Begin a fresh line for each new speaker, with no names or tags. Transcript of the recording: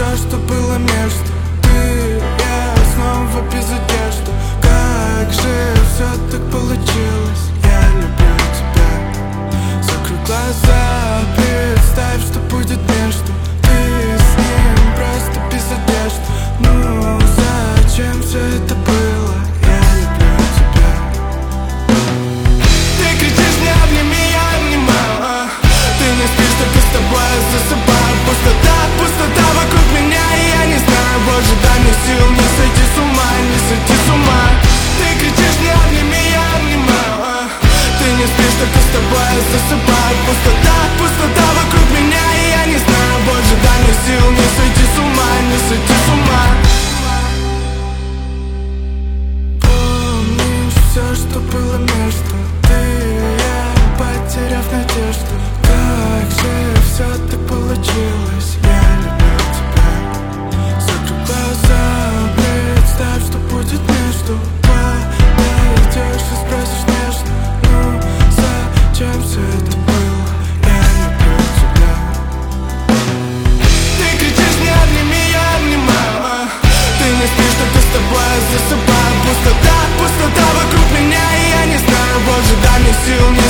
все, что было между. Ты, я, снова без одежды. Как же все так получилось? Я люблю тебя. Закрой глаза, представь, что будет между. Ты с ним просто без одежды. Ну, зачем все это было? Я люблю тебя. Ты кричишь мне обними, я обнимаю. Ты не спишь, только с тобой я засыпаю. Пустота вокруг меня, и я не знаю. Боже, дай мне сил не сойти с ума, не сойти с ума. Ты кричишь мне обними, я обнимаю. Ты не спишь, только с тобой я засыпаю. Пустота вокруг меня, и я не знаю. Боже, дай мне сил не сойти с ума, не сойти с ума. Помнишь все, что было между. Ты и я, потеряв надежду. Как же все так получилось? Я люблю тебя. Закрой глаза, представь, что будет между. Подойдешь и спросишь нежно. Ну, зачем все это было? Я люблю тебя. Ты кричишь мне обними, я обнимаю. Ты не спишь, только с тобой я засыпаю. Пустота вокруг меня, и я не знаю. Боже, дай мне сил.